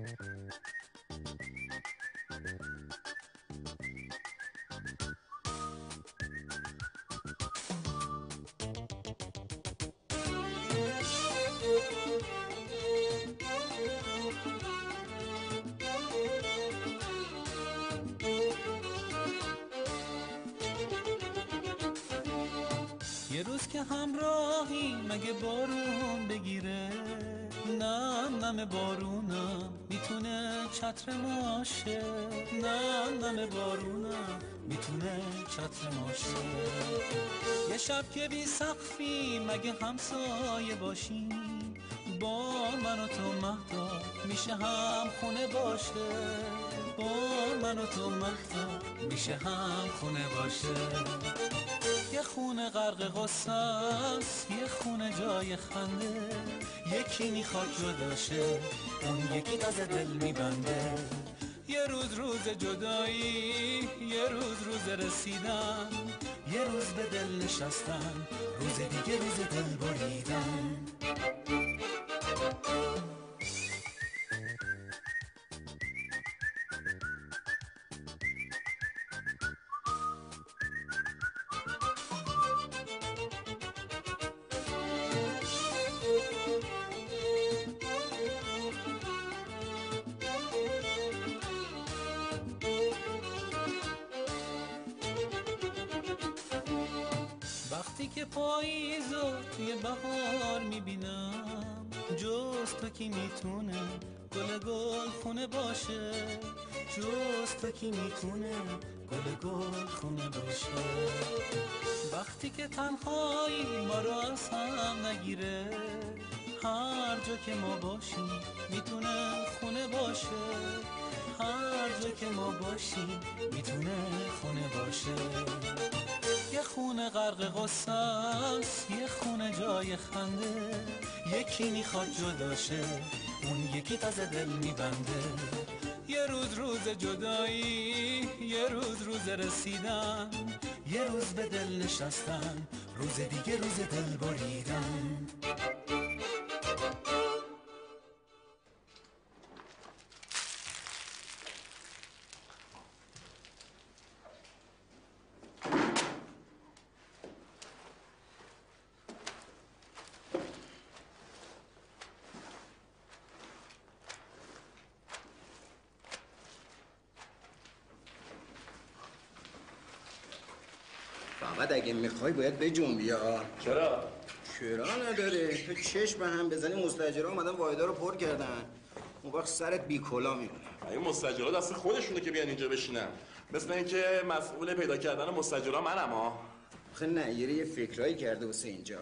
یه روز که همراهی مگه بارون بگیره، نم بارونم میتونه چتر ماشه، نم بارونم میتونه چتر ماشه. یه شب که بی سقفی مگه همسایه باشیم، با من و تو مهدا میشه هم خونه باشه، با من و تو مهدا میشه هم خونه باشه. یه خونه غرق غصه است، یه خونه جای خنده، یکی میخواد جداشه، اون یکی تازه دل میبنده. یه روز جدایی، یه روز رسیدن، یه روز به دل نشستن، روز دیگه روز دل بریدن. وقتی که پاییزو توی بهار میبینم، جز تو کی میتونه گل خونه باشه، جز تو کی میتونه گل خونه باشه. وقتی که تنهایی ما رو از هم نگیره، هر جا که ما باشیم میتونه خونه باشه، هر جا که ما باشیم میتونه خونه باشه. یه خونه غرق غصه است، یه خونه جای خنده، یکی میخواد جداشه، اون یکی تازه دل میبنده. یه روز جدایی، یه روز رسیدن، یه روز به دل نشستن، روز دیگه روز دل بریدن. فقط اگه میخوای باید بجنبی ها. چرا نداره؟ تو چشم به هم بزنی مستاجرها اومدن واحدا رو پر کردن، اون وقت سرت بیکلا میمونه. این مستاجرها دست خودشونه که بیان اینجا بشینن، مثل اینکه مسئول پیدا کردن مستاجرها منم ها. آخه نیره یه فکرایی کرده واسه اینجا.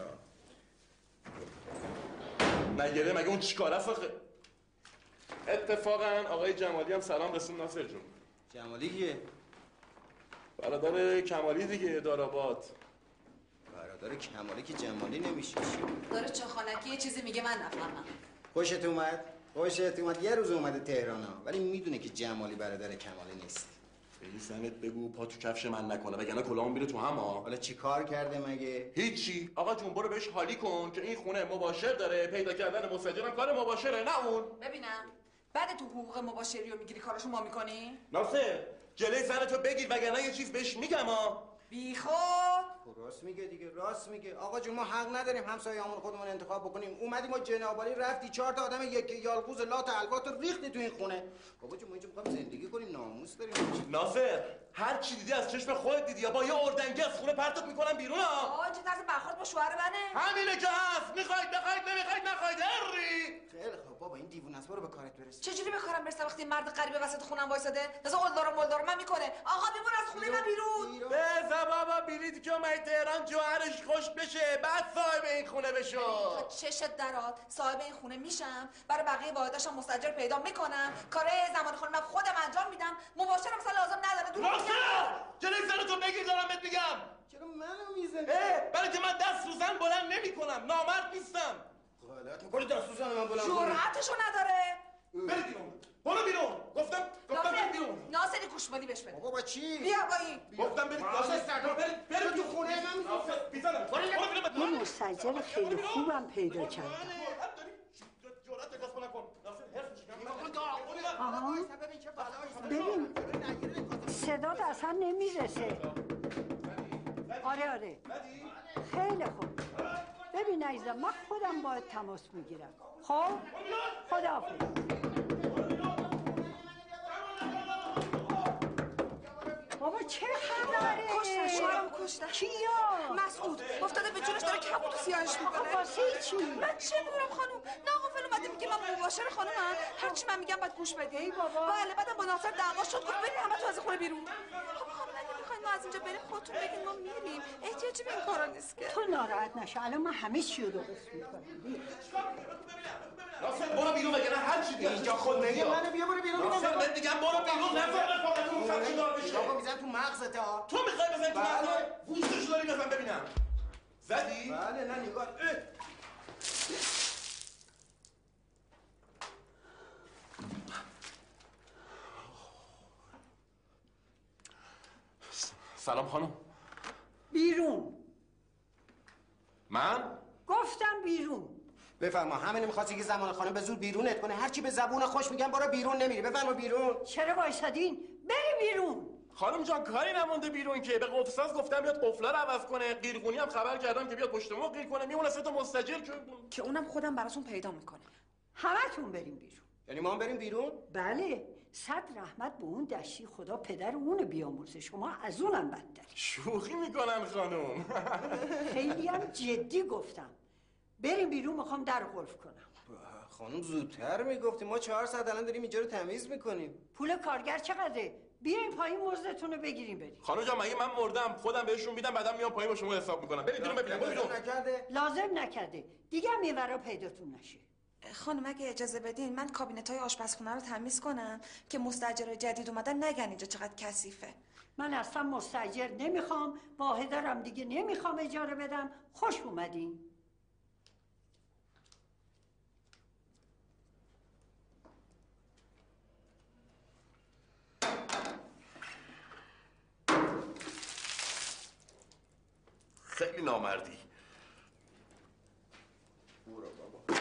نیره مگه اون چیکاره است آخه؟ اتفاقا آقای جمالی هم سلام رسون. ناصر جون جمالی کیه؟ برادر کمالی دیگه، داراباد. برادر کمالی که جمالی نمیشه. داره چاخانکی یه چیزی میگه من نفهمم. خوشت اومد یه روز اومده تهران ها، ولی میدونه که جمالی برادر کمالی نیست. به این سنت بگو پا تو کفش من نکنه وگرنه کلاهمو میره تو هم ها. حالا چی کار کرده مگه؟ هیچی. آقا جون برو بهش حالی کن که این خونه مباشر داره، پیدا کردن مستاجرم کار مباشره، نه اون. ببینم بعد تو حقوق مباشری رو میگیری کاراشو ما میکنی؟ ناصر جلوی زنتو بگیر وگرنه یه چیز بهش میگم ها. بیخود راست میگه دیگه، راست میگه. آقا جون ما حق نداریم همسایه‌مون خودمون انتخاب بکنیم. اومدیم ما جنابالی رفتی 4 تا آدم یک یالقوز لات الوات رو ریختی تو این خونه. بابا جون ما اینجا می‌خوایم زندگی کنیم، ناموس داریم. ناصر هر چی دیدی از چشم خودت دیدی یا با یه اردنگی از خونه پرتت میکنم بیرون ها. آقا چه طرز برخورد با شوهر منه؟ همینه که هست. میخواید بخواید نمیخواید نخواید هری. خیلی خب بابا این دیوونه است، برو به کارت برس. چجوری به کارم برسم وقتی مرد غریبه وسط خونم وایساده؟ مثلا اولدار من میکنه. آقا بیمون از خونه من بیرون. بزا بابا بلیطی که اومد تهران جوهرش خوش بشه بعد صاحب این خونه بشو. تا چشت درات صاحب این خونه میشم، برای بقیه واحداشم مستاجر پیدا میکنم، کارهای زمان خانم خودم انجام میدم، مباشرم مثلا لازم نداره. جلوی زنتو بگیر دارم بهت میگم. چرا منو میزنی؟ برای که من دست رو زن بلند نمیکنم، نامرد نیستم. غلط میکنی، دست رو زن من بلند کنی. جرأتشو نداره. برید بیرون. برو بیرون. گفتم برید بیرون. ناصری گوشمالی بهش بده. بابا با چی؟ بیا با این. گفتم برید. برید تو خونه من میذارم. یه مستاجر خیلی خوبم پیدا کردم. جرأت دست نکن. ناصر حرف میشم. ببین صدات اصلا نمیرسه. آره خیلی خوب. ببین عزیزم من خودم باید تماس میگیرم. خب خداحافظ. بابا چه خبره؟ کشتن شوهرم کشتن. کیا؟ مسعود افتاده به جونش داره کبوت و سیاهش میکنه. واسه چی؟ من چه میدونم خانم. ناقافل اومده میگه من مباشر خانمم، هرچی من میگم باید گوش بدی. بابا. بله بعدم با ناصر دعوا شد گفت برید همه تو از خونه بیرون. خب خانم اگه میخواین ما از اینجا بریم خودتون بگین ما میریم، احتیاجی به این کارا نیست که. تو ناراحت نشو، الان من همه چی رو درست میکنم. ناصر برو بیرون وگرنه هر چی دیگه اینجا خود نگه منو بیا برو بیرون. ناصر بهت میگم برو بیرون نذار رفاقتمون خدشه‌دار بشه. آقا میزن تو مغزت ها. تو میخوای بزنی تو مغزت؟ گوشتشو داری بزن ببینم. زدی؟ بله نه نگاه. سلام خانم. بیرون. من؟ گفتم بیرون. بفرما همین می‌خواستی که زمان خانم به زور بیرونت کنه. هر چی به زبون خوش میگن برو بیرون نمیری. بفرما بیرون. چرا وایسادین؟ بری بیرون. خانم جان کاری نمونده بیرون که به قفصاز گفتم بیاد قفلا رو عوض کنه. قیرگونی هم خبر کردم که بیاد پشت ما قیر کنه. میمونه سه تا مستاجر که اونم خودم براتون پیدا میکنه. همتون بریم بیرون. یعنی ما هم بریم بیرون؟ بله. صد رحمت به اون دشتی، خدا پدر اونو بیامرزه. شما از اونم بدتر. شوخی میکنن خانم. خیلی هم جدی گفتم. بریم بیرون، میخوام در قلف کنم. خانم زودتر میگفتیم. ما 4 ساعت الان داریم اینجا رو تمیز میکنیم. پول کارگر چقدره؟ بیاین پایین مزدتون رو بگیریم بریم. خانم جان مگه من مردم خودم بهشون میدم بعدم میام پایین با شما حساب میکنم. برید بیرون ببینم. برو بیرون. نکرده؟ لازم نکرده. دیگه هم یه ورا پیداتون نشه. خانم اگه اجازه بدین من کابینت‌های آشپزخونه رو تمیز کنم که مستاجر جدید اومدن نگن اینجا چقدر کثیفه. من اصلا مستاجر نمیخوام، واحدارم دیگه نمیخوام اجاره بدم. خوش اومدین. خیلی نامردی. برو بابا.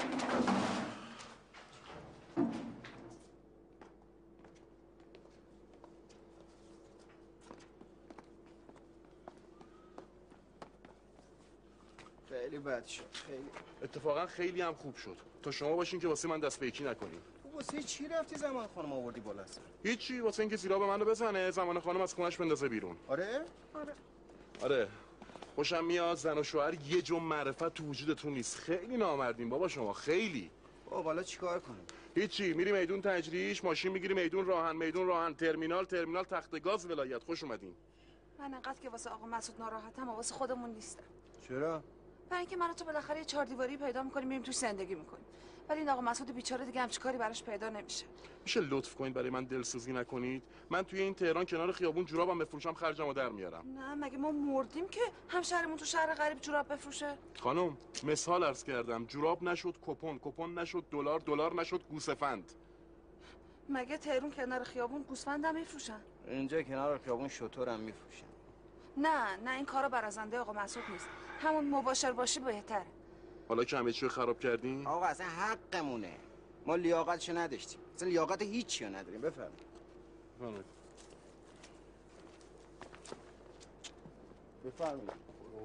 خیلی بد شد. خیلی. اتفاقا خیلی هم خوب شد. تا شما باشین که واسه من دست به یکی نکنین. واسه چی رفتی زمان خانم آوردی بالا سر؟ هیچی، واسه اینکه زیرا به منو بزنه زمان خانم از خونش بندازه بیرون. آره؟ آره. خوشم میاد زن و شوهر یه جمع معرفت تو وجودتون نیست. خیلی نامردین بابا شما خیلی. بابا حالا چیکار کنیم؟ هیچی، میری میدون تجریش، ماشین میگیری میدون راهن، ترمینال تخت گاز ولایت. خوش اومدین. من انقدر که واسه آقا مسعود ناراحتم و واسه خودمون نیستم. چرا؟ برای اینکه من و تو بالاخره یه 4 دیواری پیدا می‌کنیم میریم توش زندگی می‌کنیم. ولی این آقا مسعود بیچاره دیگه همچین کاری براش پیدا نمیشه. میشه لطف کنید برای من دلسوزی نکنید؟ من توی این تهران کنار خیابون جورابم بفروشم خرجمو در میارم. نه مگه ما مردیم که همشهرمون تو شهر غریب جوراب بفروشه؟ خانم مثال عرض کردم، جوراب نشد کپون نشد دلار نشد گوسفند. مگه تهران کنار خیابون گوسفند هم میفروشن؟ اینجا کنار خیابون شترم میفروشن. نه این کارا برازنده آقا مسعود نیست. همون مباشر باشی بهتره. حالا که همه چی رو خراب کردین؟ آقا اصلا حقمونه. ما لیاقتشو نداشتیم. اصلا لیاقت هیچی رو نداریم. بفرمایید. بفرمایید.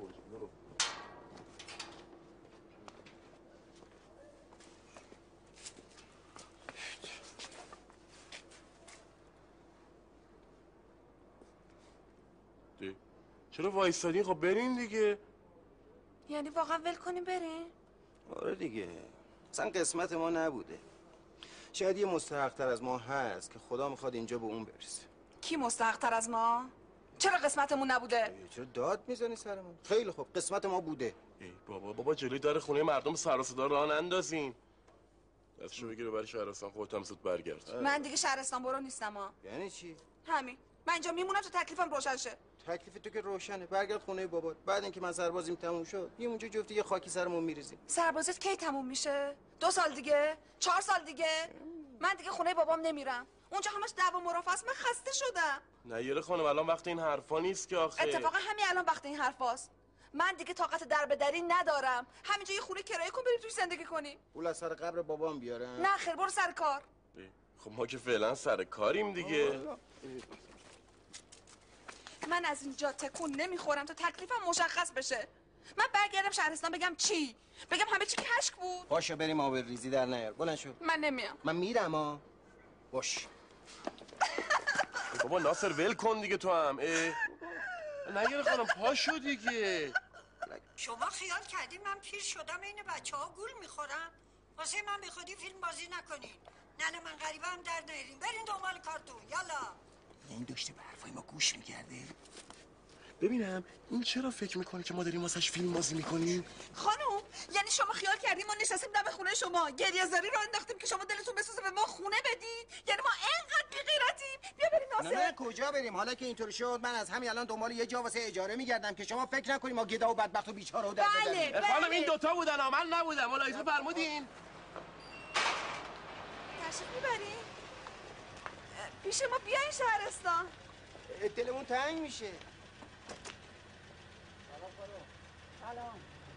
چرا وایستادین؟ خب برین دیگه. یعنی واقعا ول کنیم بریم؟ آره دیگه. اصلا قسمت ما نبوده. شاید یه مستحق‌تر از ما هست که خدا میخواد اینجا به اون برسه. کی مستحق‌تر از ما؟ چرا قسمتمون نبوده؟ چرا داد میزنی سرمون؟ خیلی خوب قسمت ما بوده. ای بابا جلوی در خونه مردم سر و صدا راه نندازین. دستشو بگیر برای شهرستان خودت هم زود برگرد. من دیگه شهرستان برو نیستم ها. یعنی چی؟ همین. من اینجا میمونم تا تکلیفم روشن شه. تکلیف تو که روشنه. برگرد خونه بابات. بعد اینکه من سربازیم تموم شد یه اونجا جفتی یه خاکی سرمون میریزیم. سربازت کی تموم میشه؟ 2 سال دیگه؟ 4 سال دیگه؟ من دیگه خونه بابام نمیرم. اونجا همش دعوا مرافعه، من خسته شدم. نه یاره خانم الان وقت این حرفا نیست که آخه. اتفاقا همین الان وقت این حرفاست. من دیگه طاقت در به دری ندارم. همینجا یه خونه کرایه کن بریم توش زندگی کنی. پول از سر قبر بابام بیارم. نه خیر برو سر کار. خب ما که فعلا سر کاریم دیگه. من از اینجا تکون نمیخورم تا تکلیفم مشخص بشه. من برگردم شهرستان بگم چی؟ بگم همه چی کشک بود؟ باشه بریم آب ریزی در نیار. بلند شو. من نمیام. من میرم ها. باش. بابا ناصر ول کن دیگه تو هم. نگیر خانم پاشو دیگه. شما خیال کردین من پیر شدم این بچه‌ها گول میخورم؟ واسه من بی خودی فیلم بازی نکنین. نه من غریبه هم در نیارین. برین دنبال کارتون. یالا. این داشته به حرفای ما گوش میکرده. ببینم این چرا فکر میکنه که ما داریم واسش فیلم بازی میکنیم؟ خانم یعنی شما خیال کردیم ما نشستیم دم خونه شما گریه زاری رو انداختیم که شما دلتون بسوزه به ما خونه بدید؟ یعنی ما اینقدر بی‌غیرتیم؟ بیا بریم ناصر. نه کجا بریم؟ حالا که اینطوری شد من از همین الان دنبال یه جا واسه اجاره میگردم که شما فکر نکنید ما گدا و بدبخت و بیچاره و در بله. خانم این دوتا بودن من نبودم. ملاحظه فرمودین؟ تشریف میبرین؟ پیش ما بیاین شهرستان. دلمون تنگ میشه. سلام.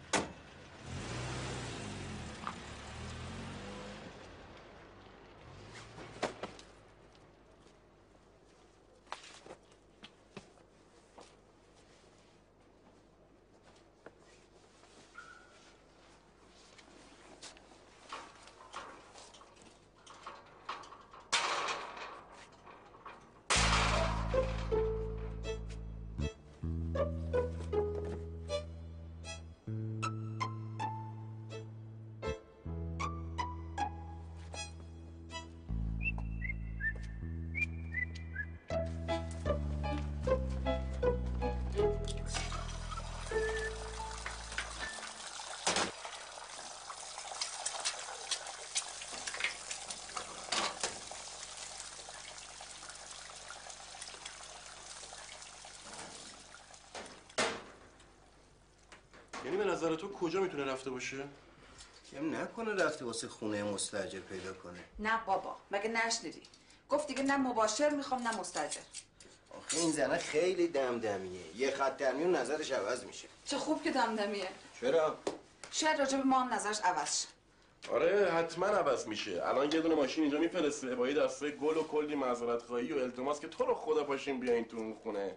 یعنی به نظر تو کجا میتونه رفته باشه؟ نکنه رفته واسه خونه مستاجر پیدا کنه. نه بابا مگه نشنیدی؟ گفت دیگه نه مباشر میخوام نه مستاجر. آخه این زنه خیلی دمدمیه. یه خط در میون نظرش عوض میشه. چه خوب که دمدمیه. چرا؟ شاید راجع به ما هم نظرش عوض شه. آره حتما عوض میشه. الان یه دونه ماشین اینجا میفرسته با یه دسته گل و کلی معذرت خواهی و التماس که تو رو خدا پاشین بیاین تو اون خونه.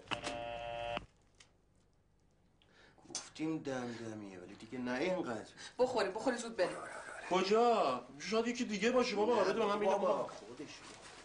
گفتیم دمدمیه ولی دیگه نه اینقدر. بخوری زود بریم. کجا؟ شاید یکی دیگه باشه بابا. بده به من ببینم بابا. خودش.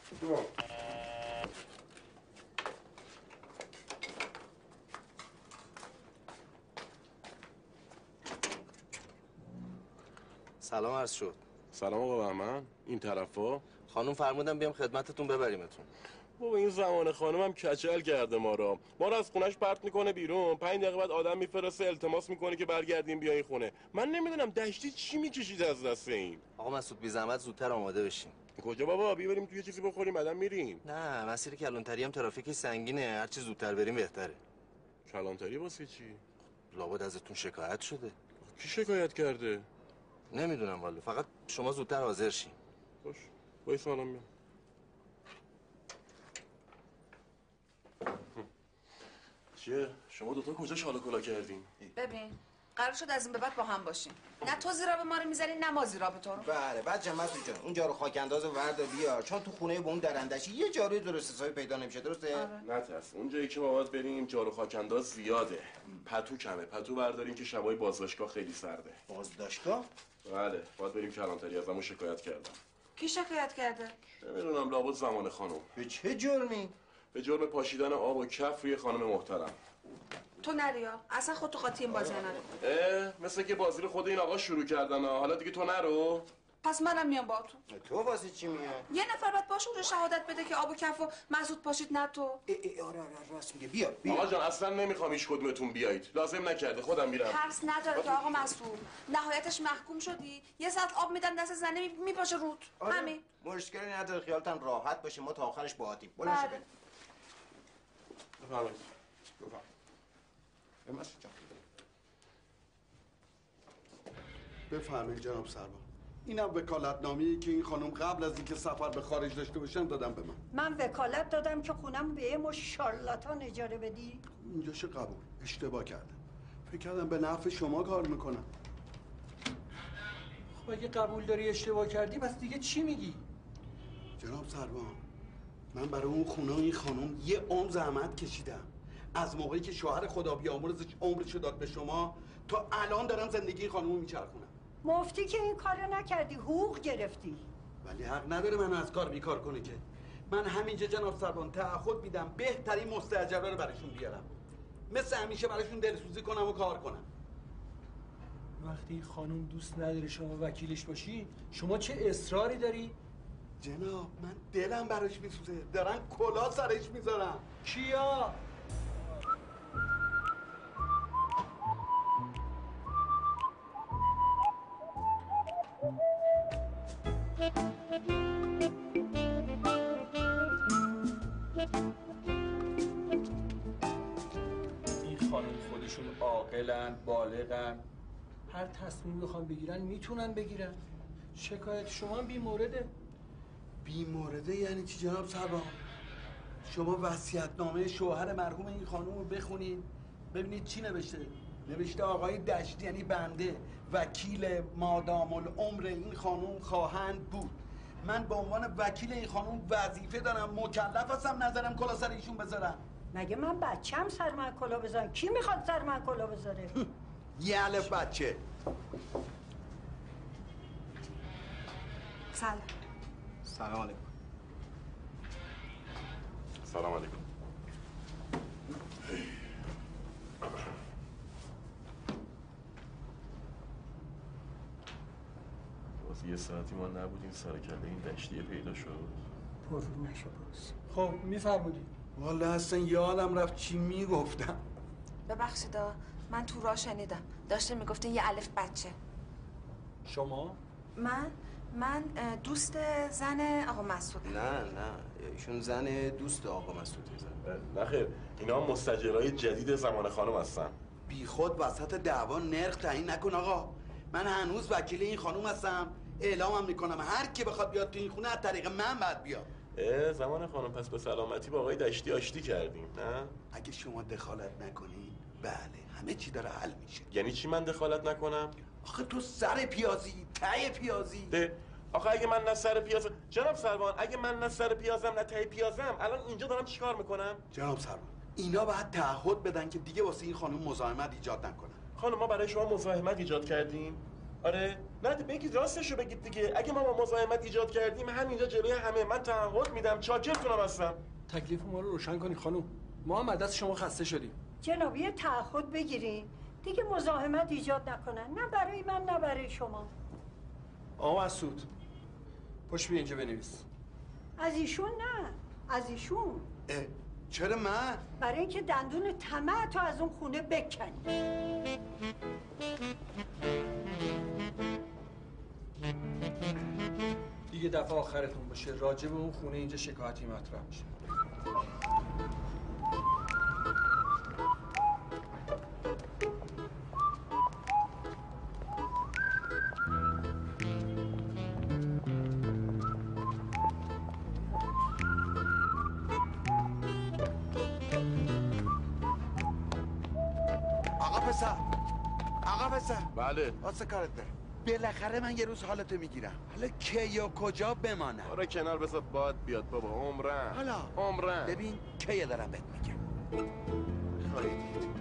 سلام عرض شد. سلام آقا بهمن. این طرفا خانم فرمودن بیام خدمتتون ببریمتون. بابا این زمان خانم هم کچل کرده ما رو از خونش پرت میکنه بیرون. 5 دقیقه بعد آدم میفرسته التماس میکنه که برگردیم بیاین خونه. من نمیدونم دشتی چی میکشید از دست این. آقا مسعود بی زحمت زودتر آماده بشین. کجا بابا؟ بریم توی چیزی بخوریم بعدم میریم. نه مسیر کلانتری هم ترافیک سنگینه. هر چی زودتر بریم بهتره. کلانتری واسه چی؟ لابد ازتون شکایت شده. کی شکایت کرده؟ نمیدونم والا. فقط شما زودتر حاضر شین. باش. وایس الان میام. چیه؟ شما دوتا کجا شالا کلا کردین؟ ببین قرار شد از این به بعد با هم باشیم. نه تو زیرا ما رو میزنی نه ما زیرا به تو رو. بله بعد مسعود جان اون جارو خاک انداز ورد بیار چون تو خونه با اون درندشی یه جاروی درست حسابی پیدا نمیشه. درسته؟ نترس. اون جایی که ما باید بریم جارو خاک انداز زیاده. پتو کمه. پتو برداریم که شبای بازداشتگاه خیلی سرده. بازداشتگاه؟ بله باید بریم کلانتری. ازمون شکایت کردم. کی شکایت کرده؟ نمیدونم لابد زمان خانم. به چه جرمی؟ به جرم پاشیدن آب و کف روی خانم محترم. تو نریا اصلا خود تو قاطی این بازی نرو. مثل که بازی رو خود این آقا شروع کردن. حالا دیگه تو نرو. پس منم میام با تو واسه چی میای؟ یه نفر باید باشه اونجا شهادت بده که آب و کف و مسعود پاشید نه تو. آره راست میگه. بیا آقا جان اصلا نمیخوام هیچ کدومتون بیایید. لازم نکرده خودم میرم. ترس نداره که آقا مسعود نهایتش محکوم شدی یه ساعت آب میدن دست زنه میپاشه رود. همین مشکلی نداره. خیالتان راحت باشه. ما تا آخرش باهاتیم. بلند شو بریم. بفرمایید. بفرمایید جناب سرباز. اینم وکالتنامه‌ای که این خانم قبل از اینکه سفر به خارج داشته باشن دادم به من. من وکالت دادم که خونم به یه مش شارلاتان اجاره بدی؟ اینجاش قبول. اشتباه کردم. فکر کردم به نفع شما کار میکنم. خب اگه قبول داری اشتباه کردی پس دیگه چی میگی؟ جناب سروان، من برای اون خونه و این خانم یه عمر زحمت کشیدم. از موقعی که شوهر خدا بیامرزش عمرشو داد به شما تا الان دارم زندگی این خانم رو میچرخونم. مفتی که این کارو نکردی، حقوق گرفتی. ولی حق نداره من از کار بیکار کنه که. من همینجا جناب سروان تعهد میدم بهترین مستاجره رو براشون بیارم، مثل همیشه براشون دلسوزی کنم و کار کنم. وقتی خانم دوست نداره شما وکیلش باشی، شما چه اصراری داری؟ جناب من دلم براش میسوزه، دارن کلا سرش میذارن. کیا؟ این خانم خودشون عاقلن، بالغن، هر تصمیمی بخوام بگیرن میتونن بگیرن. شکایت شما هم بی‌مورده. بی‌مورده یعنی چی جناب سروان؟ شما وصیت‌نامه شوهر مرحوم این خانم رو بخونید ببینید چی نوشته. نوشته آقای دشتی یعنی بنده وکیل مادام العمر این خانم خواهند بود. من به عنوان وکیل این خانم وظیفه دارم، مکلف هستم نظرم کلا سر ایشون بذارم. مگه من بچه‌م سر من کلا بذارم؟ کی میخواد سر من کلا بذاره؟ یه الف بچه. سلام. سلام علیکم. سلام علیکم. باز یه ساعتی ما نبودیم سر کله این دشتیه پیدا شد. پررو نشه باز. خب میفرمودی؟ والا اصلا یادم رفت چی میگفتم. ببخشیدا، من تو راه شنیدم داشته میگفتین یه الف بچه. شما؟ من دوست زن آقا مسعود. نه ایشون زن دوست آقا مسعود زن. نه خیر، اینا مستاجرای جدید زمان خانم هستن. بی خود وسط دعوا نرخ تعیین نکن آقا. من هنوز وکیل این خانم هستم، اعلامم میکنم هر کی بخواد بیاد تو این خونه از طریق من باید بیاد. زمان خانم پس به سلامتی با آقای دشتی آشتی کردیم، نه؟ اگه شما دخالت نکنی بله همه چی داره حل میشه. یعنی چی من دخالت نکنم؟ آخه تو سر پیازی، ته پیازی. آخه اگه من نه سر پیازم جناب سروان، اگه من نه سر پیازم نه ته پیازم، الان اینجا دارم چیکار میکنم؟ جناب سروان اینا باید تعهد بدن که دیگه واسه این خانم مزاحمت ایجاد نکنن. خانم ما برای شما مزاحمت ایجاد کردیم؟ آره؟ نه بگید راستشو بگید دیگه. اگه ما مزاحمت ایجاد کردیم همینجا جلوی همه من تعهد میدم چاکرتونم هستم. تکلیف ما رو روشن کنی خانم. ما هم از دست شما خسته شدیم. جناب یه تعهد بگیرین دیگه مزاحمت ایجاد نکنن، نه برای من نه برای شما. آقا مسعود پشت بیا اینجا بنویس. از ایشون نه، از ایشون. چرا من؟ برای اینکه دندون طمع تو از اون خونه بکنی. دیگه دفعه آخرتون باشه راجع به اون خونه اینجا شکایتی مطرح میشه. آقا پسر بله. واسه کارت ده. بالاخره من یه روز حالتو میگیرم. حالا کی و کجا بمانم؟ آره کنار بذار باد بیاد بابا. عمرن. حالا عمرن. ببین کی دارم بهت میگم. خواهیدید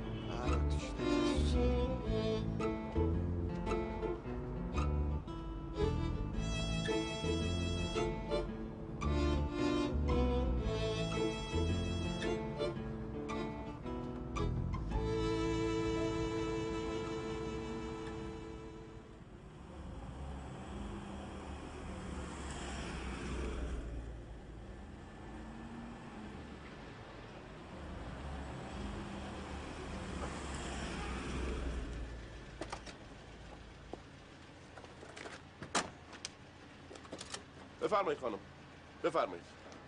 بفرمایید خانم. بفرمایید.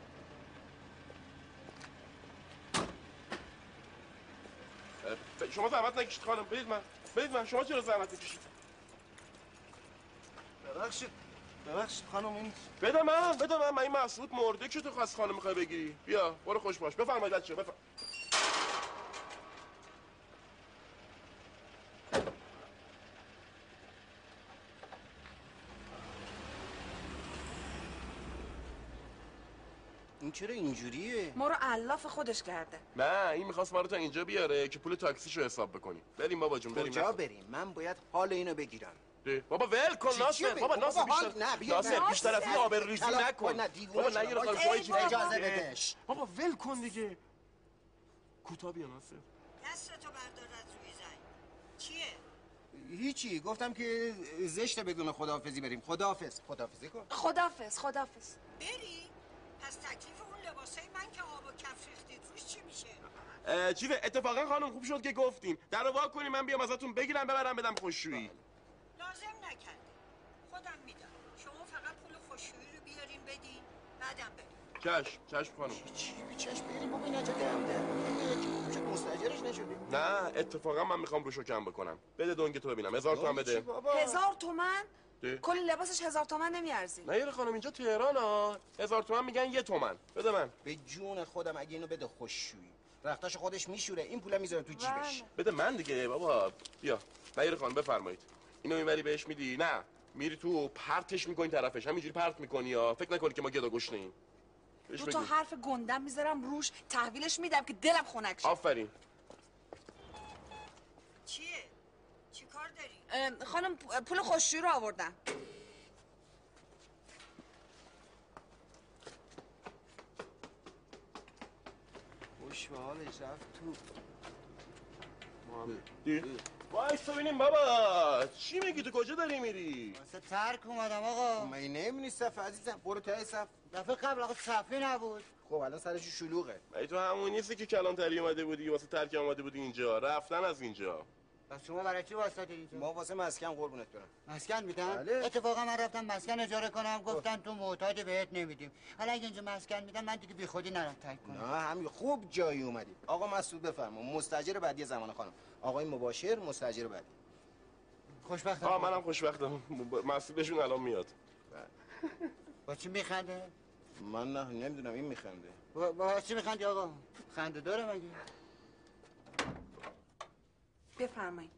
شما زحمت نکشید خانم. برید من. شما چرا زحمت نکشید؟ ببخشید خانم این بده من این مسعود مرده که تو خواست خانم میخوای بگیری. بیا برو خوش باش. بفرمایید بچه این چرا اینجوریه؟ ما رو علاف خودش کرده. نه این میخواست ما رو تا اینجا بیاره که پول تاکسیشو حساب بکنیم. بریم بابا جون بریم. کجا بریم؟ من باید حال اینو بگیرم. بابا ول کن ناصر. بابا ناصر بیشتر بیشتر از این آبروریزی نکن. بابا نه یه رقم شوی چیزی اجازه بده. بابا ول کن دیگه. کوتاه بیا ناصر. دستتو بردار از روی زنگ. چیه؟ هیچی، گفتم که زشته بدون خداحافظی بریم. خداحافظی کن. خداحافظ. بری؟ پس تکلیف اون لباسای من که آب و کف ریختید روش چی میشه؟ چیزه اتفاقا خانم خوب شد که گفتین. درو وا کنیم من بیام ازتون بگیرم ببرم بدم خوشویی. لازم نکردی. خودم میدم. شما فقط پول خوشویی رو بیارین بدین بعدم بریم. چشم خانم. چشم بریم بابا این عجله هم ده. مستاجرش نشدیم. نه اتفاقا من میخوام روشو کم بکنم. بده دنگ تو ببینم. 1000 تومن بده. 1000 تومن؟ کل لباسش 1000 تومن نمیارزی. نه یه خانم اینجا تهران ها. 1000 تومن میگن 1 تومن. بده من. به جون خودم اگه اینو بده خوشویی. رختاشو خودش میشوره این پولا میذاره تو جیبش. بده من دیگه بابا. بیا. نه خانم بفرمایید. اینو میبری بهش میدی؟ نه. میری تو پرتش میکنی طرفش. همینجوری پرت میکنی یا فکر نکنی که ما گدا گشنه‌ایم. دو تا حرف گندم میذارم روش تحویلش میدم که دلم خنک شه. آفرین. چیه؟ چی کار داری؟ خانم پول خوشویی رو آوردم. خوش به حالش رفت تو. وایسا ببینیم بابا چی میگی تو کجا داری میری؟ واسه ترک اومدم آقا. من نمی‌بینی صف عزیزم برو ته صف. دفعه قبل آقا صفی نبود. خب الان سرش شلوغه. ای تو همون نیستی که کلانتری اومده بودی واسه ترک اومده بودی اینجا رفتن از اینجا. پس شما برای چی واسطه اینجا؟ ما واسه مسکن قربونت برم. مسکن میدن؟ بله. اتفاقا من رفتم مسکن اجاره کنم گفتن تو محتاج بهت نمیدیم. حالا اگه اینجا مسکن میدن من دیگه بیخودی نرم ترک کنم. نه همین خوب جایی اومدی. آقا مسعود بفرما مستاجر بعدی زمان خانم. آقای مباشر مستاجر بعدی. خوشبختم. منم خوشبختم. مسئولشون الان میاد. با چی میخنده؟ من نه نمیدونم این میخنده. با چی میخندی آقا؟ خنده داره مگه؟ بفرمایید.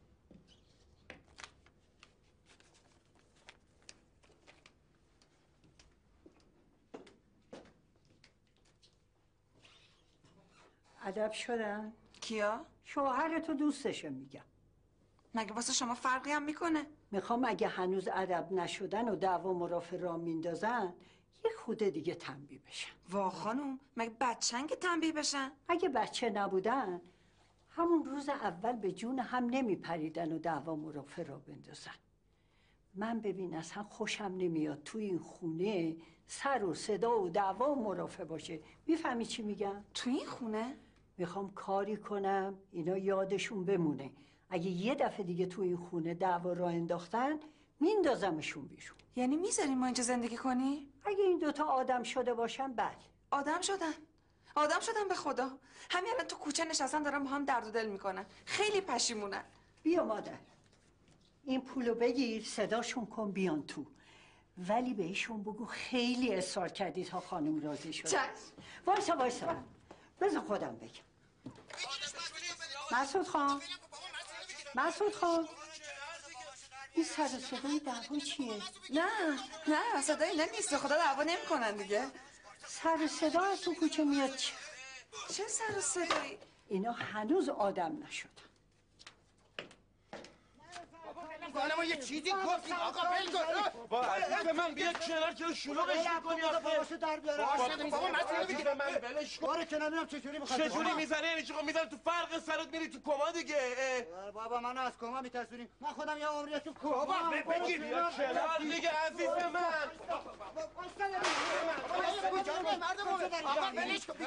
ادب شدن؟ کیا؟ شوهرتو دوستشو میگم. مگه واسه شما فرقی هم میکنه؟ میخوام اگه هنوز ادب نشدن و دعوا مرافع را میندازن یه خود دیگه تنبیه بشن. وا خانم مگه بچه‌ن که تنبیه بشن؟ اگه بچه نبودن همون روز اول به جون هم نمیپریدن و دعوا مرافع را بندازن. من ببین اصلا خوشم نمیاد تو این خونه سر و صدا و دعوا و مرافع باشه. میفهمی چی میگم؟ تو این خونه؟ میخوام کاری کنم اینا یادشون بمونه اگه یه دفعه دیگه تو این خونه دعوا را انداختن میندازمشون بیرون. یعنی میذاریم ما اینجا زندگی کنی؟ اگه این دوتا آدم شده باشن بله. آدم شدن به خدا. همین الان تو کوچه نشستن دارن با هم درد و دل میکنن. خیلی پشیمونن. بیا مادر این پولو بگیر صداشون کن بیان تو، ولی بهشون بگو خیلی اصرار کردی تا خانم راضی شد. چشم. وایسا بذار خودم بگم. مسعود خان این سر و صدای دعوا چیه؟ نه صدای اینا نیست. به خدا دعوا نمیکنن دیگه. سر و صدا تو کوچه میاد چه سر و صدایی؟ اینا هنوز آدم نشدن. ما یه چیزی گفتیم آقا ول کن. با عزیز من بیا کنار که شلوغش می‌کنی آخه. باباشو در بیاره. بابا عزیز من ولش کن. باره که نمیدونم چجوری می‌خواد. چجوری میزنه یعنی چی؟ خب میزنه تو فرق سرت میری تو کما دیگه. بابا منو از کما میترسونی. من خودم یه عمری تو کما. بابا بگیر بیا کنار دیگه عزیز من. آقا ولش کن.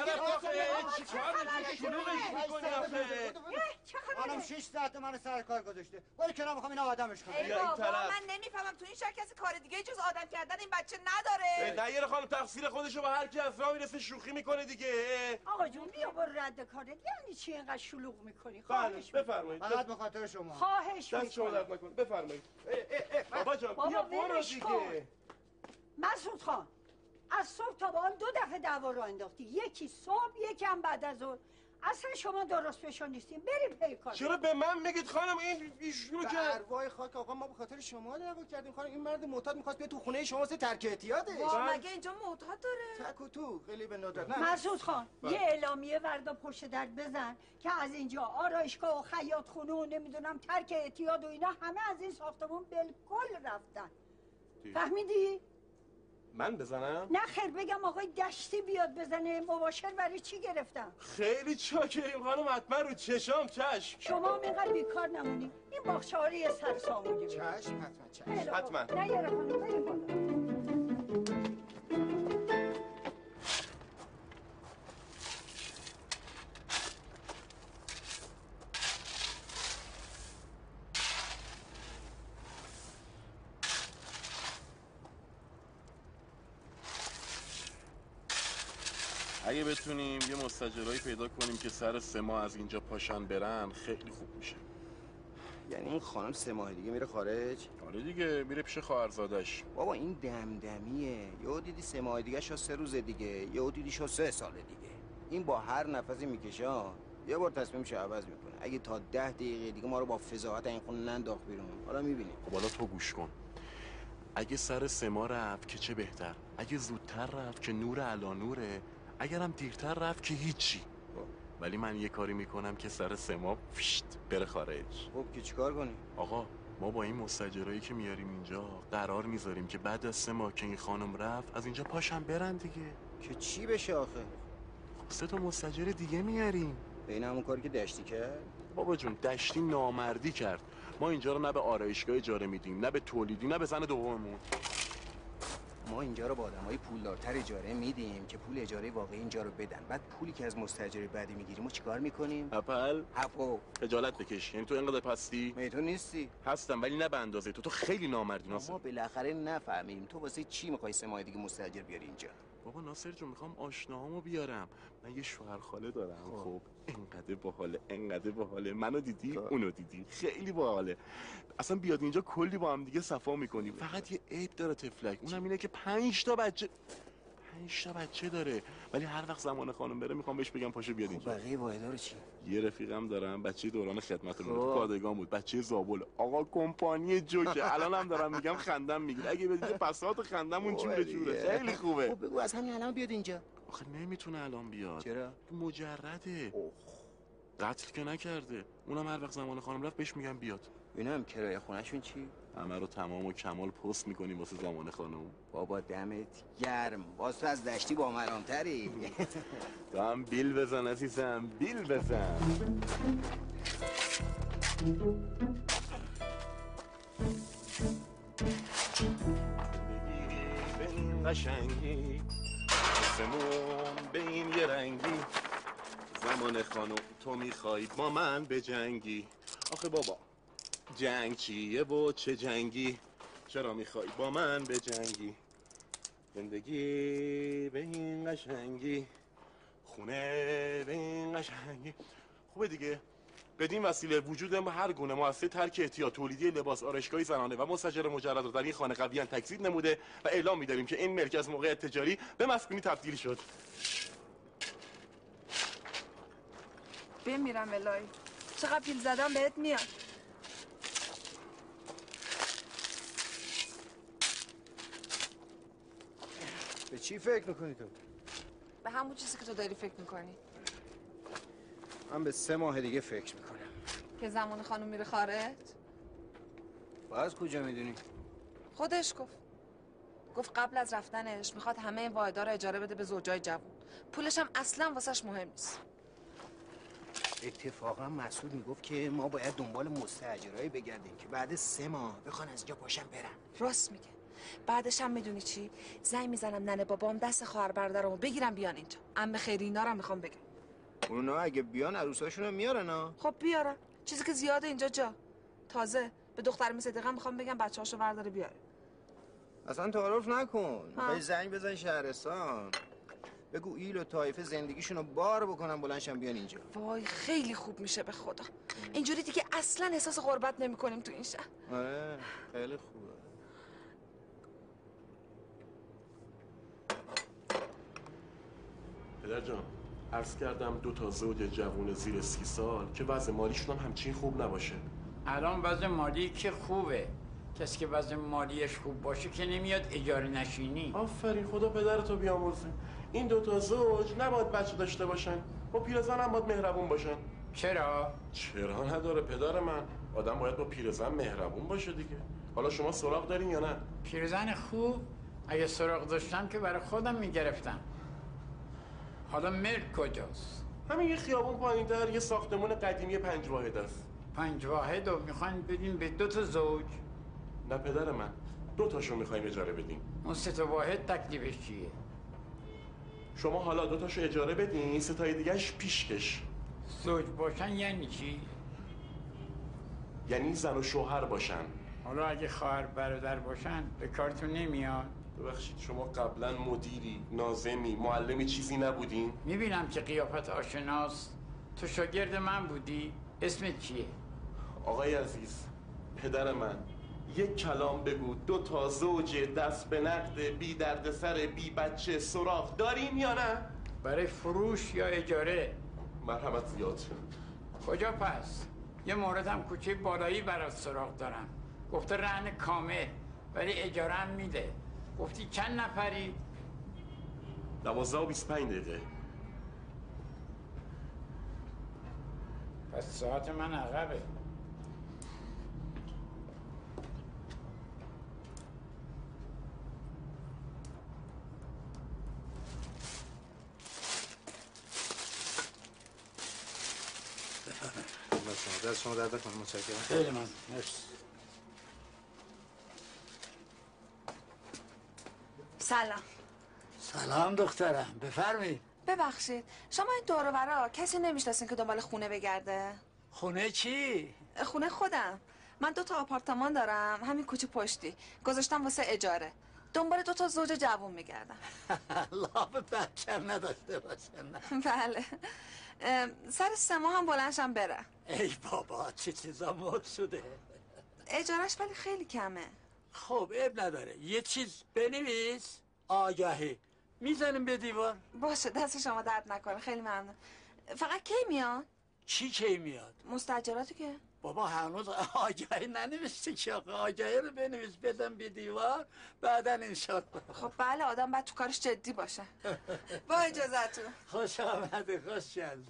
خانم 6 ساعت منو سر کار گذاشته. ولی کنار میخوام اینا آدمش کنم. ای بابا من نمیفهمم تو این شهر کسی کار دیگه جز آدم کردن این بچه نداره. نه یه خانم تقصیر خودشو با هر کی از راه میرسه شوخی میکنه دیگه. آقا جون بیا برو رد کارت. یعنی چی اینقدر شلوغ میکنی؟ بله بفرمایید. فقط به خاطر شما. خواهش دست شما درد نکنه. بفرمایید. بابا جان بیا برو دیگه. مسعود خان از صبح تا به حال 2 دفعه دعوا رو انداختی. یکی صبح یکی هم بعد از ظهر. اصلا شما درست بشون نیستیم. بریم پی کار. چرا به من میگید خانم؟ این ایشونو به کرد. ارواح خاک آقا، ما به خاطر شما دعوا کردیم خانم. این مرد معتاد می‌خواست بیاد تو خونه شما واسه ترک اعتیادش. مگه اینجا معتاد داره؟ تک و تو خیلی به ندرت. نه مسعود خان یه اعلامیه وردا پشت در بزن که از اینجا آرایشگاه و خیاط خونه و نمیدونم ترک اعتیاد و اینا همه از این ساختمون بالکل رفتن. فهمیدی؟ من بزنم؟ نه خیر، بگم آقای دشتی بیاد بزنه. مباشر برای چی گرفتم؟ خیلی چاکریم خانم، حتما رو چشام. چشم. شما هم اینقدر بیکار نمونی. این باغچه‌ها رو یه سر سامونی چشم حتما چشم. حتما. نه یه خانم بریم بالا. اگه بتونیم یه مستاجرایی پیدا کنیم که سر 3 ماه از اینجا پاشن برن خیلی خوب میشه. یعنی این خانم 3 ماه دیگه میره خارج؟ آره دیگه، میره پیش خواهرزادش. بابا این دمدمیه. یهو دیدی 3 ماه دیگه شو 3 روز دیگه، یهو دیدی شو 3 سال دیگه. این با هر نفسی میکشه یه بار تصمیمش عوض میکنه. اگه تا 10 دقیقه دیگه ما رو با فضاحت این خونه ننداخت بیرون، حالا میبینی. خب حالا تو گوش کن. اگه سر 3 ماه رفت که چه بهتر. اگه زودتر رفت که نور علا نوره. اگرم دیرتر رفت که هیچی. ولی من یه کاری میکنم که سر 3 ماه فشت بره خارج. خب که چیکار کنی؟ آقا ما با این مستاجرایی که میاریم اینجا قرار میذاریم که بعد از 3 ماه که این خانم رفت از اینجا پاشن برن دیگه. که چی بشه آخه؟ خب 3 تا مستاجر دیگه میاریم. این همون کاری که دشتی کرد؟ بابا جون دشتی نامردی کرد. ما اینجا رو نه به آرایشگاه اجاره میدیم، نه به تولیدی، نه به زن دوممون. ما اینجا رو با آدمای پولدارتر اجاره میدیم که پول اجاره واقعی اینجا رو بدن. بعد پولی که از مستاجر بعدی میگیریم ما چیکار میکنیم؟ اپل هپو خجالت بکش. یعنی تو اینقدر پستی؟ می تو نیستی؟ هستم ولی نه به اندازه تو خیلی نامردی ناصر. ما بالاخره نفهمیم تو واسه چی میخوای 3 ماه دیگه مستاجر بیاری اینجا؟ بابا ناصر جون میخوام آشناهامو بیارم. من یه شوهر خاله دارم. خب انقدر باحاله. منو دیدی؟ اونو دیدی؟ خیلی باحاله. اصلا بیاد اینجا کلی با هم دیگه صفا میکنیم. فقط یه عیب داره تفلک. اونم اینه که 5 تا بچه داره. ولی هر وقت زمان خانم بره میخوام بهش بگم پاشو بیاد اینجا. بقیه واحدا رو چی؟ یه رفیقم دارم بچه دوران خدمتمون تو پادگان بود. بچه زابل. آقا کمپانی جوکه. الانم دارم میگم خندم میگیره. اگه بدید پسات خندمون جوره. خیلی خوبه. خب بگو از همین الان بیاد اینجا. آخه نمیتونه الان بیاد. چرا؟ مجرده. قتل که نکرده. اونم هر وقت زمان خانم رفت بهش میگم بیاد. اینم کرایه خونه‌شون چی؟ همه رو تمام و کمال پست میکنیم واسه زمان خانم. بابا دمت گرم. واسه تو از دشتی با مرامتری. تو هم بیل بزن عزیزم، بیل بزن. به این قشنگی آسمون به این یه رنگی زمان خانم تو میخوای با من به جنگی. آخه بابا جنگ چیه و چه جنگی؟ چرا میخوای با من به جنگی؟ زندگی به این قشنگی خونه به این قشنگی. خوبه دیگه. بدین وسیله وجود هر گونه مؤسسه ترک احتیاط، تولیدی لباس، آرایشگاهی زنانه و مستاجر مجرد رو در این خانه قویاً تکذیب نموده و اعلام می‌داریم که این ملک از موقعیت تجاری به مسکونی تبدیل شد. بمیرم الهی. چقدر پیل زدم بهت میاد. به چی فکر میکنی تو؟ به همون چیزی که تو داری فکر میکنی. من به 3 ماه دیگه فکر میکنم. که زمان خانم میره خارج؟ باز کجا میدونی؟ خودش گفت قبل از رفتنش میخواد همه این واحدها رو اجاره بده به زوجای جوون. پولش هم اصلا واسش مهم نیست. اتفاقا مسعود میگفت که ما باید دنبال مستاجرایی بگردیم که بعد 3 ماه بخوان از اینجا پاشن برن. راست میگه. بعدش هم میدونی چی؟ زنگ میزنم ننه بابام دست خواهر برادرامو بگیرم بیان اینجا. عمه خیری اینا رو میخوام بگم. اونا اگه بیان عروساشون رو میارن ها. خب بیارن. چیزی که زیاده اینجا جا. تازه به دخترم صدیقه میخوام بگم بچه‌هاشو برداره بیاره. اصلا تعارف نکن. میخوای زنگ بزن شهرستان. بگو ایل و طایفه زندگیشونو بار بکنن بلندشن بیان اینجا. وای خیلی خوب میشه به خدا. اینجوری دیگه اصلا احساس غربت نمی‌کنیم تو این شهر. آره خیلی خوبه. پدر جان عرض کردم 2 تا زوج جوون زیر 30 سال که وضع مالیشون هم همچین خوب نباشه. الان وضع مالی که خوبه، کسی که وضع مالیش خوب باشه که نمیاد اجاره نشینی. آفرین، خدا پدرتو بیامرزه. این 2 تا زوج نباید بچه داشته باشن، با پیرزن هم باید مهربون باشن. چرا؟ چرا نداره پدر من، آدم باید با پیرزن مهربون باشه دیگه. حالا شما سراغ دارین یا نه؟ پیرزن خوب اگه سراغ داشتم که برای خودم میگرفتم. حالا ملک کجاست؟ همین یه خیابون پایین‌تر یه ساختمون قدیمی 5 واحد است. 5 واحد رو میخواین بدین به 2 تا زوج؟ نه پدر من، 2 تاشو میخوایم اجاره بدیم. اون 3 تا واحد تکلیفش چیه؟ شما حالا 2 تاشو اجاره بدین، 3 تای دیگه‌اش پیشکش. زوج باشن یعنی چی؟ یعنی زن و شوهر باشن. حالا اگه خواهر برادر باشن به کارتون نمیاد؟ ببخشید شما قبلا مدیری، ناظمی، معلمی چیزی نبودین؟ میبینم که قیافت آشناست. تو شاگرد من بودی؟ اسمت چیه؟ آقای عزیز، پدر من، یک کلام بگو 2 تا زوج دست به نقد بی دردسر بی بچه سراغ داریم یا نه؟ برای فروش یا اجاره؟ مرحمت زیاد. کجا پس؟ یه موردم کوچه بالایی برات سراغ دارم، گفته رهن کامل ولی اجاره هم میده. گفتی چند نفری؟ 12 و 25 دقیقه. پس ساعت من عقبه. دست شما درد کنم. متشکرم. خیلی من مرسی. سلام. سلام دخترم، بفرمایید. ببخشید شما این دور و برا کسی نمیشناسین که دنبال خونه بگرده؟ خونه چی؟ خونه خودم. من 2 تا آپارتمان دارم همین کوچه پشتی، گذاشتم واسه اجاره. دنبال 2 تا زوج جوون میگردم. لاب بچم نداشته باشن. بله. سر 3 ماه هم بلندشم برم. ای بابا چه چیزا مد شده. اجارش ولی خیلی کمه. خب عیب نداره، یه چیز بنویس. آگهی میزنیم به دیوار. باشه دست شما درد نکنه، خیلی ممنون. فقط کی میاد؟ چی کی میاد؟ مستاجراتی که؟ بابا هنوز آگهی ننوشتی که. آگهی رو بنویس بدم به دیوار بعدا انشالله. خب بله، آدم باید تو کارش جدی باشه. با اجازتون. خوش آمده. خوش جلده.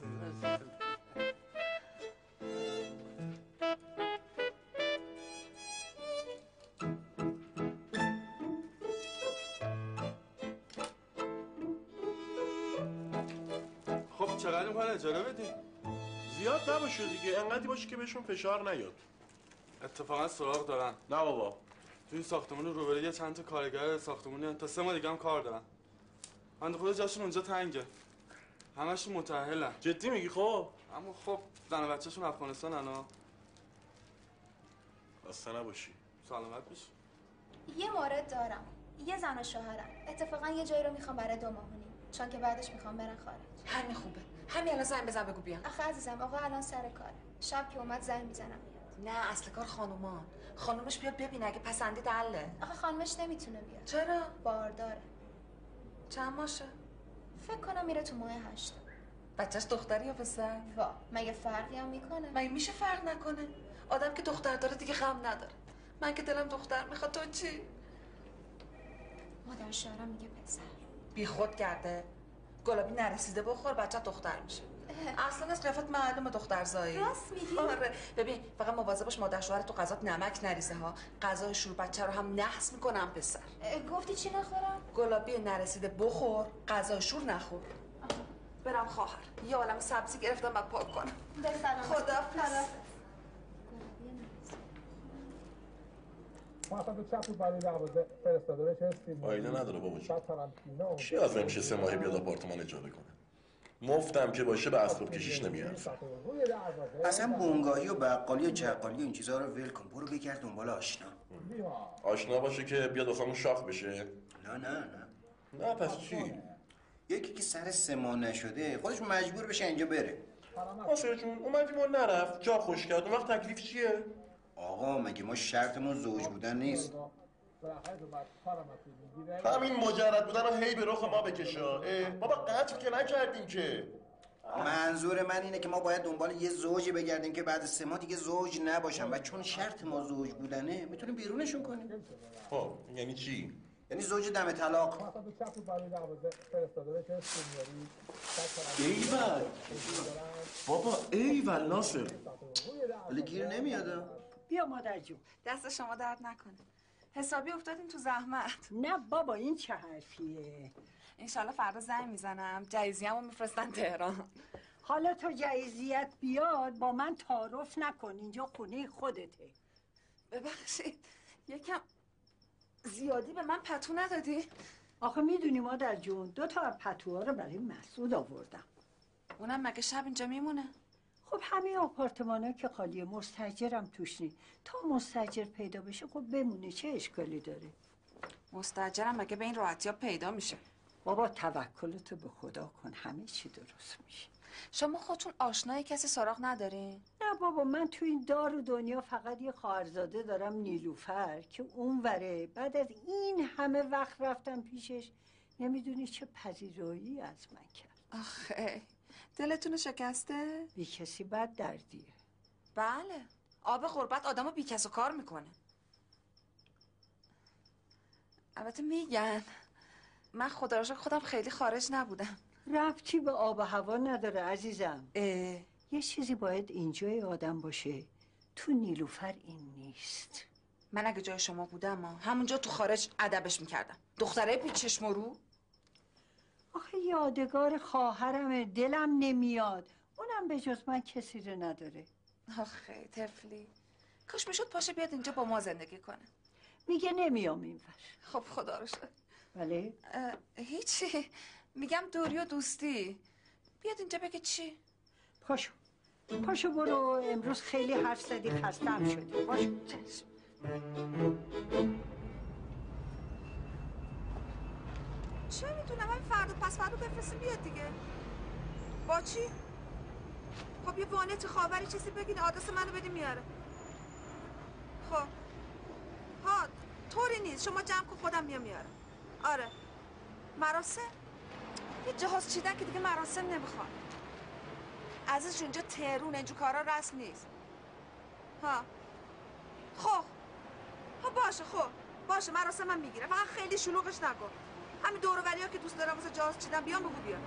خب چقدر میخوان اجاره بدین؟ زیاد نباشه دیگه، انقدری باشه که بهشون فشار نیاد. اتفاقا سراغ دارن. نه بابا، توی ساختمون روبروی یه چند تا کارگر ساختمونی تا 3 ماه دیگه هم کار دارن. بنده خدا جاشون اونجا تنگه. همشون متأهلن. جدی میگی؟ خب اما خب زن و بچه‌شون افغانستانن ها. خسته نباشی. سلامت باشی. یه مورد دارم. یه زن و شوهرم. اتفاقا یه جایی رو میخوام برای 2 ماه و نیم. چون که بعدش میخوام برن خارج. همین خوبه. همین الان زنگ بزن بگو بیان. آخه عزیزم آقا الان سر کاره. شب که اومد زنگ میزنم میاد. نه اصل کار خانومان. خانومش بیاد ببینه اگه پسندید حله. آخه خانمش نمیتونه بیاد. چرا؟ بارداره. چند ماشه؟ فکر کنم میره تو ماه 8. بچهش دختری یا پسر؟ وا مگه فرقی هم میکنه؟ مگه میشه فرق نکنه؟ آدم که دختر داره دیگه غم نداره. من که دلم دختر میخواد، تو چی؟ مادر شوهرم میگه پسر. بی خود کرده. گلابی نرسیده بخور بچه دختر میشه. اصلا از قیافت معلومه دختر زایی. راست میگی؟ آره. ببین فقط مواظب باش مادر شوهر تو غذات نمک نریزه ها. غذای شور بچه رو هم نحس میکنم پسر. گفتی چی نخورم؟ گلابی نرسیده بخور، غذای شور نخور. برم خواهر. یه عالم سبزی گرفتم بعد پاک کنم. به سلامت. خداحافظ. فایده نداره بابا جون. کی از نمیشه 3 ماهه بیاد آپارتمان اجاره کنه؟ مفتم که باشه به اسباب کشیش نمیارزه. اصلا بونگاهی و بقالی و چقالی و این چیزا رو ول کن، برو بگرد دنبال آشنا. آشنا باشه که بیاد واسمون شاخ بشه؟ نه پس چی؟ یکی که سر 3 ماه نشده خودش مجبور بشه اینجا بره. واسه جون اومدیم و نرفت، جا خوش کرد، اون وقت تکلیف چیه؟ آقا مگه ما شرطمون زوج بودن نیست؟ همین مجرد بودن رو هی به رخ ما بکشه. بابا قتل که نکردیم که. منظور من اینه که ما باید دنبال یه زوجی بگردیم که بعد 3 ماه دیگه زوج نباشن و چون شرط ما زوج بودنه میتونیم بیرونشون کنیم. خب یعنی چی؟ یعنی زوج دم طلاق. ایول بابا، ایول ناصر. ولی گیر نمیاد. بیا مادر جون. دست شما درد نکنه. حسابی افتادین تو زحمت. نه بابا این چه حرفیه؟ انشالله فردا زنگ میزنم جایزیه‌مو میفرستن تهران. حالا تا جایزیت بیاد با من تعارف نکن، اینجا خونه خودته. ببخشید یکم زیادی به من پتو ندادی؟ آخه میدونی مادر جون 2 تا از پتوها رو برای مسعود آوردم. اونم مگه شب اینجا میمونه؟ خب همه آپارتمان‌ها که خالیه، مستاجرم توش نی. تا مستاجر پیدا بشه خب بمونه، چه اشکالی داره؟ مستاجرم مگه به این راحتی ها پیدا میشه؟ بابا توکلتو به خدا کن، همه چی درست میشه. شما خودتون آشنای کسی سراغ ندارین؟ نه بابا، من تو این دار و دنیا فقط یه خواهرزاده دارم، نیلوفر، که اون وره. بعد از این همه وقت رفتم پیشش، نمیدونی چه پذیرایی از من کرد. آخه دلتون شکسته؟ بی کسی بد دردیه. بله، آب غربت آدمو بی کس و کار میکنه. البته میگن، من خدا رو شکر خودم خیلی خارج نبودم. ربطی به آب و هوا نداره عزیزم. یه چیزی باید اینجای آدم باشه، تو نیلوفر این نیست. من اگه جای شما بودم همونجا تو خارج ادبش میکردم. دختره پیچ چشم رو. آخه یادگار خواهرمه، دلم نمیاد. اونم به جز من کسی رو نداره. آخه طفلی، کاش میشد پاشه بیاد اینجا با ما زندگی کنه. میگه نمیام اینور. خب خدا رو شکر. ولی هیچی، میگم دوری و دوستی. بیاد اینجا بگه چی؟ پاشو برو، امروز خیلی حرف زدی خسته‌ام شدی. پاشو. چه میدونم، همین فردا پس فردا بفرستیم بیاد دیگه. با چی؟ خب یه وانت خاوری چیزی بگین، آدرس منو بدین میاره. خب ها طوری نیست، شما جمع کن خودم میارم. آره مراسم یه جهاز چیدن که دیگه مراسم نمیخواد. عزیز اینجا تهرون، اینجور کارا رسم نیست. ها خب باشه مراسم من میگیره، فقط خیلی شلوغش نکن. همین دور و بریا که دوست دارم واسه جهاز چیدن بیام بگو بیا.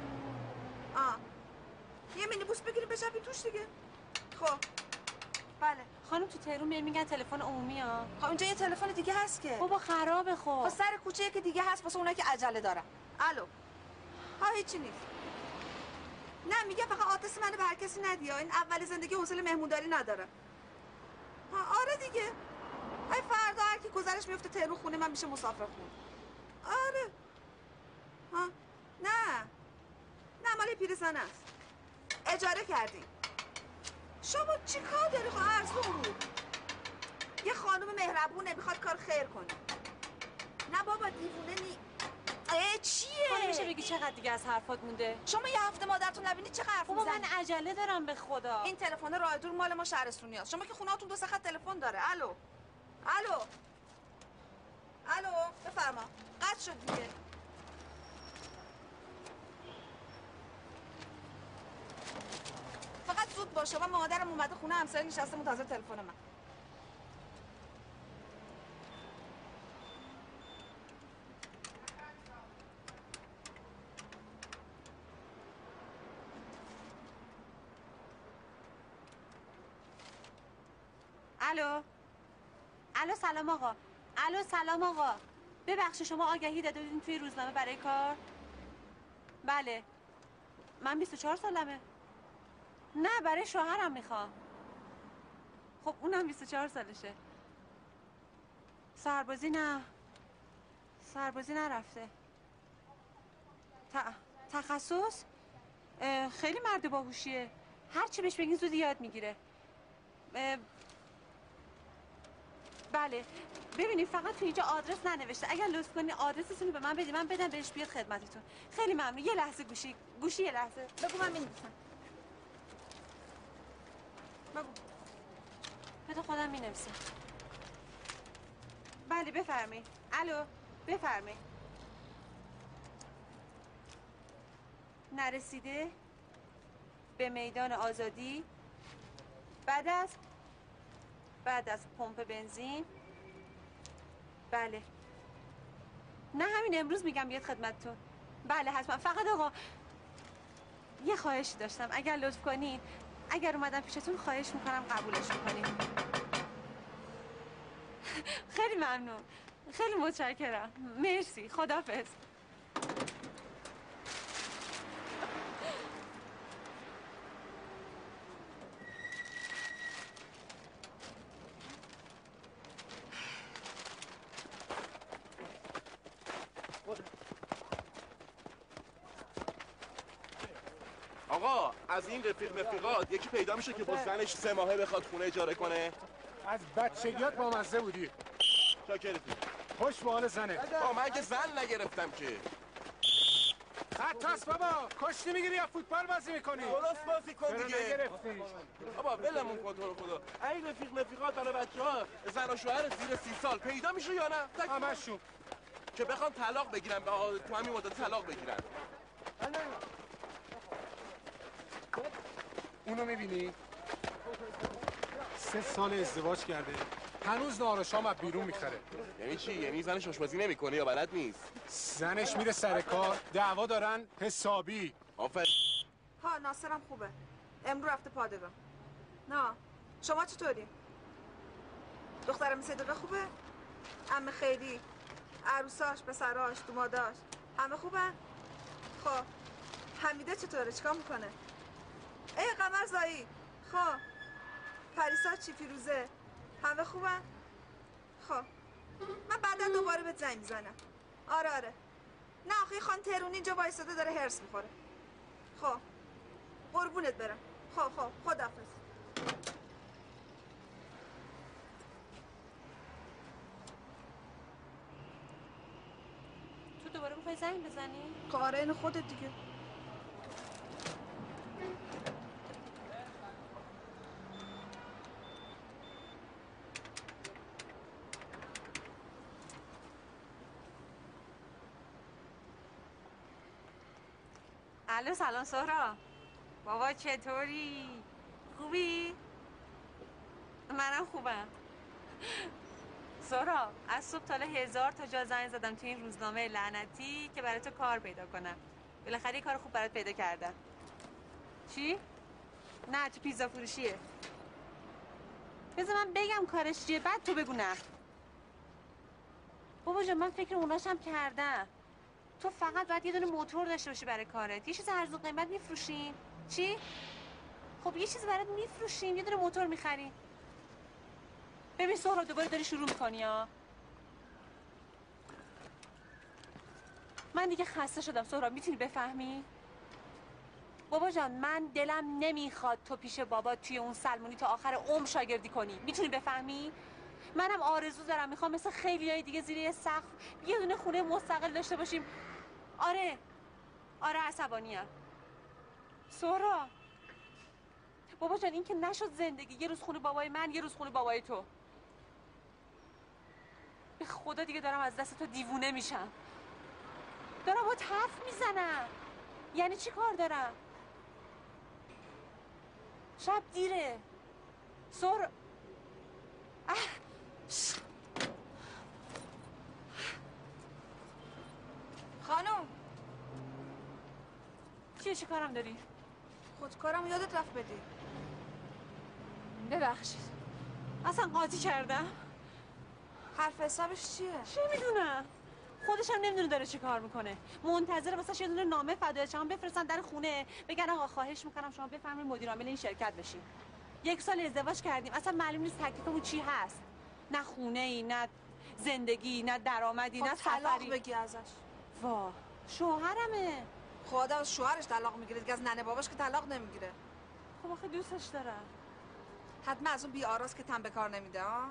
یه مینیبوس بگیریم بچپیم توش دیگه. خب بله خانم، تو تهرون میگن تلفن عمومی ها. خب اینجا یه تلفن دیگه هست که. بابا خرابه. خب سر کوچه که دیگه هست واسه اونایی که عجله دارن. الو هیچی نیست. نه میگه فقط آدرس منو به هر کسی ندی. این اول زندگی حوصله مهمونداری نداره. آره دیگه. فردا هر کی گذرش میفته تهرون خونه من میشه مسافر خونه. آره نه مال پیرزن است. اجاره کردیم. شما چی کار داری؟ خب ارزون بود. یه خانم مهربونه میخواد کار خیر کنه. نه بابا دیوونه نی. چیه؟ میشه بگی چقدر دیگه از حرفات مونده؟ شما یه هفته مادرتون نبینید چه حرف بابا میزنی؟ من عجله دارم به خدا. این تلفن راه دور مال ما شهرستونیاست. شما که خونه‌هاتون 2 خط تلفن داره. الو بفرما. قطع شد دیگه. فقط زود باشه، من مادرم اومده خونه، همسایه نشسته منتظر تلفن من. الو سلام آقا. ببخشید شما آگهی دادین توی روزنامه برای کار؟ بله من 24 سالمه. نه برای شوهرم میخوام. خب اونم 24 سالشه. سربازی نرفته. تخصص خیلی مرد باهوشیه، هر چی بهش بگین زود یاد میگیره. بله ببینید فقط تو اینجا آدرس ننوشته، اگر لطف کنی آدرستون رو به من بدی، من بدم بهش بیاد خدمتتون. خیلی ممنون. یه لحظه گوشی یه لحظه بگو من می‌نویسم. بگو. بده خودم می‌نویسم. بله بفرمایید. الو نرسیده؟ به میدان آزادی بعد از پمپ بنزین. بله نه همین امروز میگم بیاد خدمتتون. بله حتما. فقط آقا یه خواهشی داشتم، اگر لطف کنین اگر اومدم پیشتون خواهش میکنم قبولش میکنین. خیلی ممنون، خیلی متشکرم، مرسی، خداحافظ. آقا از این رفیقات یکی پیدا میشه که با زنش 3 ماهه بخواد خونه اجاره کنه؟ از بچگیات با مزه بودی. شاکرتی. خوش به حال زنه. من که زن نگرفتم که. خطاست بابا، کشتی میگیری یا فوتبال بازی میکنی؟ درست بازی کن دیگه. نگرفتی. بابا ولمون کن تو رو خدا. این رفیقات برای بچه‌ها زن و شوهر زیر 30 سال پیدا میشه یا نه؟ همشون که بخوام طلاق بگیرن تو همین مدت طلاق بگیرن. اونو میبینی؟ 3 سال ازدواج کرده، هنوز نهار و شام از بیرون میخره. یعنی چی؟ یعنی زنش آشپزی نمیکنه یا بلد نیست؟ زنش میره سر کار، دعوا دارن حسابی. ها ناصرم خوبه، امرو رفته پادگان. نه شما چطوری؟ دخترم صدقه خوبه؟ عمه خیلی، عروساش، پسراش، دوماداش همه خوبه؟ خب حمیده چطوره؟ چیکار میکنه؟ ای قمر زایی، خب پریسا چی، فیروزه همه خوبن؟ خب من بعدا دوباره بهت زنگ میزنم. آره نه آخه خان تهرونی اینجا وایساده داره هرس میخوره. خب قربونت برم. خب خداحافظ. تو دوباره میخوای زنگ بزنی؟ آره اینو خودت دیگه. الو سلام سهرا. بابا چطوری؟ خوبی؟ منم خوبم. سهرا از صبح تا 1000 تا جا زنگ زدم تو این روزنامه لعنتی که برای تو کار پیدا کنم. بالاخره یه کار خوب برات پیدا کردم. چی؟ نه تو پیزا فروشیه. بذار من بگم کارش چیه بعد تو بگو نه. بابا جان من فکر اوناشم کردم. تو فقط باید یه دونه موتور داشته باشی برای کارت. یه چیز ارزون قیمت میفروشیم. چی؟ خب یه چیز برات میفروشیم، یه دونه موتور میخریم. ببین سهرا دوباره داری شروع میکنی ها. من دیگه خسته شدم سهرا، میتونی بفهمی؟ بابا جان من دلم نمیخواد تو پیش بابا توی اون سلمونی تا آخر عمر شاگردی کنی. میتونی بفهمی؟ منم آرزو دارم، میخوام مثل خیلیای دیگه زیر یه سقف یه دونه خونه مستقل داشته باشیم. آره عصبانیم سهرا. بابا جان این که نشد زندگی. یه روز خونه بابای من، یه روز خونه بابای تو. به خدا دیگه دارم از دست تو دیوونه میشم. دارم با حرف میزنم. یعنی چی کار دارم؟ شب دیره سهرا. خانم چی کارم داری؟ خودکارم یادت رفت بدی. ببخشید اصلا قاطی کردم. حرف حسابش چیه؟ چه میدونم، خودش هم نمیدونه داره چی کار میکنه. منتظره واسه یه دونه نامه فدای چشم بفرستن در خونه بگن آقا خواهش میکنم شما بفرمایید مدیر عامل این شرکت بشین. 1 سال ازدواج کردیم اصلا معلوم نیست تکلیفمون چی هست. نه خونه ای، نه زندگی، نه درآمدی، نه سفری. طلاق بگی ازش. وا شوهرمه. خدا از شوهرش طلاق میگیره دیگه، از ننه باباش که طلاق نمیگیره. خب آخه دوستش دارم. حتما از اون بی آراست که تن به کار نمیده. ها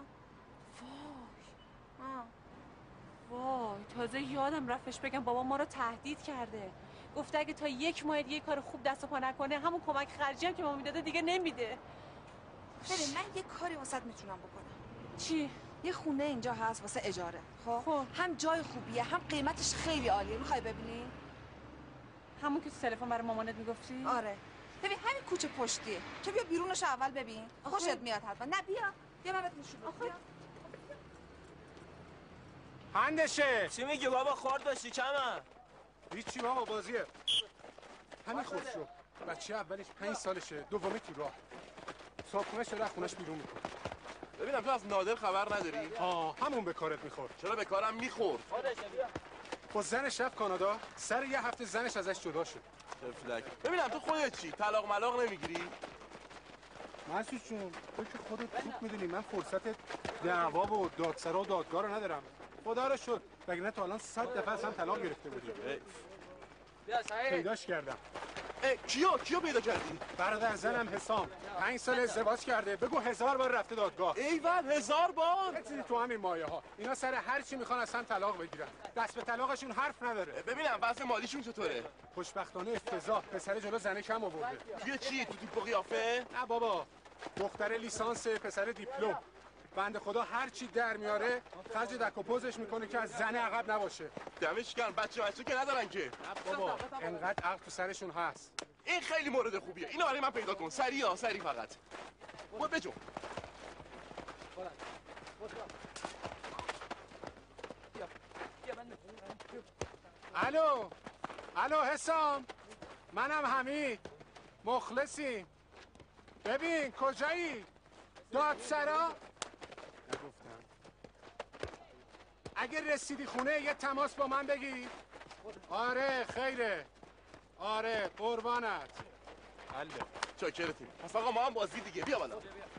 وای تازه یادم رفتش بگم بابا ما رو تهدید کرده. گفته اگه تا 1 ماه دیگه کار خوب دست و پا نکنه همون کمک خرجی هم که ما میداده دیگه نمیده. ببین من یه کاری واسط میتونم بکنم. چی؟ یه خونه اینجا هست واسه اجاره. خب هم جای خوبیه هم قیمتش خیلی عالیه. میخوای ببینی؟ همون که تو تلفن برای مامانت میگفتی؟ آره ببین همین کوچه پشتیه. تو بیا بیرونش اول ببین. خوشت میاد حتما. نه بیا من بهت نشون بدم. هندشه چی میگی بابا؟ خورد باشی کمه. هیچی بابا بازیه. همین خسرو بچه اولش 5 سالشه، دومی تو راه. صاحبخونه‌اش داره از خونه‌اش بیرون میکنه. ببینم تو از نادر خبر نداری؟ همون به کارت میخورد. چرا به کارم میخورد؟ با زنش رفت کانادا، سر یه هفته زنش ازش جدا شد. تفلک. ببینم تو خودت چی؟ طلاق ملاق نمیگیری؟ مسعود جون تو که خودت خوب میدونی من فرصت دعوا و دادسرا و دادگاه رو ندارم. خدا رو شکر وگرنه تا الان 100 دفعه اصلا طلاق گرفته بودیم. پیداش کردم. کیو پیدا کردی؟ برادر زنم حسام 5 سال ازدواج کرده، بگو 1000 بار رفته دادگاه. ایول 1000 بار؟ چیزی تو همین مایه ها. اینا سر هر چی میخوان اصلا طلاق بگیرن. دست به طلاقشون حرف نداره. ببینم وضع مالیشون چطوره؟ خوشبختانه افتضاح، پسر جلو زنه کم آورده. توی چی؟ تو توپ و قیافه؟ نه بابا، دختر لیسانس، پسر دیپلم. بنده خدا هر چی در میاره خرج دک و پوزش میکنه که از زنه عقب نباشه. دمش گرم. بچه که ندارن که. نه بابا، انقدر عقل تو سرشون هست. این خیلی مورد خوبیه. اینو برای من پیدا کن. سریع فقط. برو بجو. الو حسام، منم حمید، مخلصیم. ببین کجایی؟ دادسرا؟ نگفتم. اگه رسیدی خونه یه تماس با من بگیر. آره خیره. آره قربانت. حله. چاکرتیم. پس آقا ما هم بازی دیگه. بیا بالا.